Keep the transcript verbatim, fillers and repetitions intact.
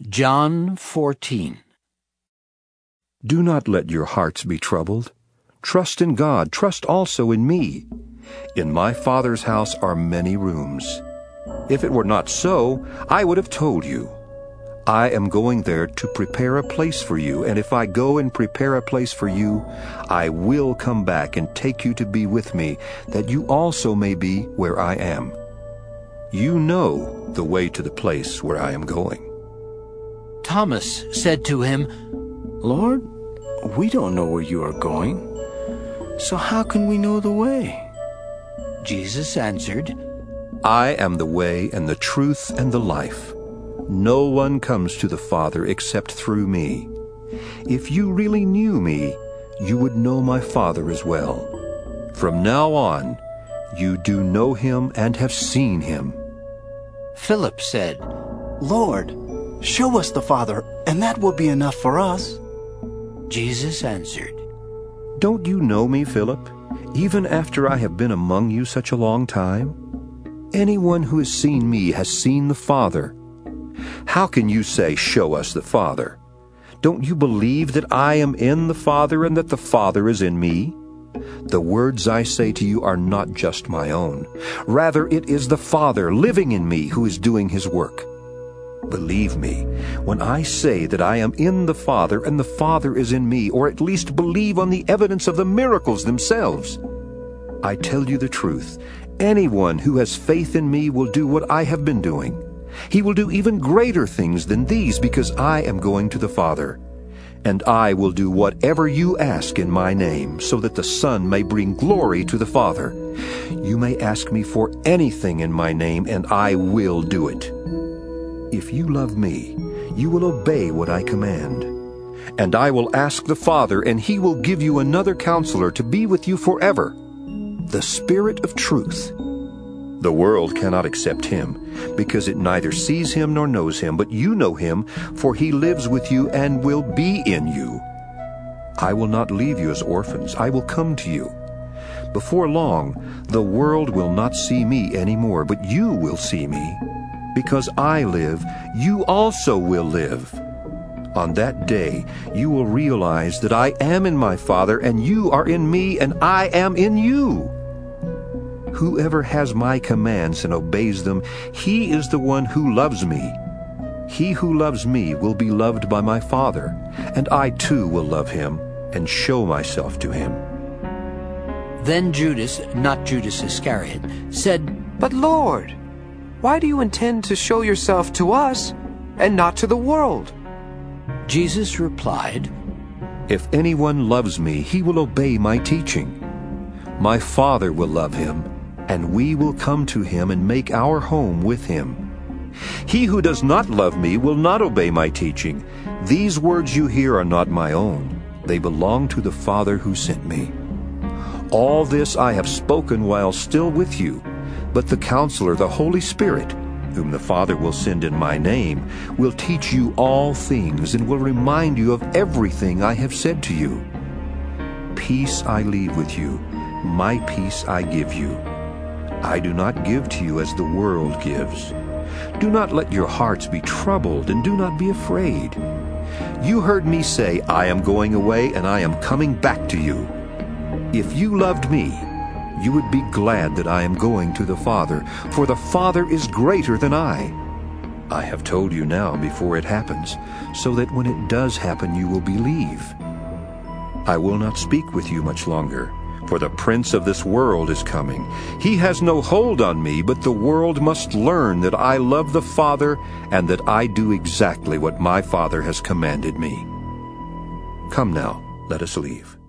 John fourteen. Do not let your hearts be troubled. Trust in God, trust also in me. In my Father's house are many rooms. If it were not so, I would have told you. I am going there to prepare a place for you, and if I go and prepare a place for you, I will come back and take you to be with me, that you also may be where I am. You know the way to the place where I am going. Thomas said to him, Lord, we don't know where you are going, so how can we know the way? Jesus answered, I am the way and the truth and the life. No one comes to the Father except through me. If you really knew me, you would know my Father as well. From now on, you do know him and have seen him. Philip said, Lord, show us the Father, and that will be enough for us. Jesus answered, Don't you know me, Philip, even after I have been among you such a long time? Anyone who has seen me has seen the Father. How can you say, Show us the Father? Don't you believe that I am in the Father and that the Father is in me? The words I say to you are not just my own. Rather, it is the Father living in me who is doing his work. Believe me, when I say that I am in the Father and the Father is in me, or at least believe on the evidence of the miracles themselves. I tell you the truth, anyone who has faith in me will do what I have been doing. He will do even greater things than these, because I am going to the Father. And I will do whatever you ask in my name, so that the Son may bring glory to the Father. You may ask me for anything in my name, and I will do it. If you love me, you will obey what I command. And I will ask the Father, and he will give you another counselor to be with you forever, the Spirit of truth. The world cannot accept him, because it neither sees him nor knows him, but you know him, for he lives with you and will be in you. I will not leave you as orphans. I will come to you. Before long, the world will not see me anymore, but you will see me. Because I live, you also will live. On that day, you will realize that I am in my Father, and you are in me, and I am in you. Whoever has my commands and obeys them, he is the one who loves me. He who loves me will be loved by my Father, and I too will love him and show myself to him. Then Judas, not Judas Iscariot, said, But Lord, why do you intend to show yourself to us and not to the world? Jesus replied, If anyone loves me, he will obey my teaching. My Father will love him, and we will come to him and make our home with him. He who does not love me will not obey my teaching. These words you hear are not my own. They belong to the Father who sent me. All this I have spoken while still with you, but the Counselor, the Holy Spirit, whom the Father will send in my name, will teach you all things and will remind you of everything I have said to you. Peace I leave with you, my peace I give you. I do not give to you as the world gives. Do not let your hearts be troubled, and do not be afraid. You heard me say, I am going away, and I am coming back to you. If you loved me, you would be glad that I am going to the Father, for the Father is greater than I. I have told you now before it happens, so that when it does happen you will believe. I will not speak with you much longer, for the prince of this world is coming. He has no hold on me, but the world must learn that I love the Father and that I do exactly what my Father has commanded me. Come now, let us leave.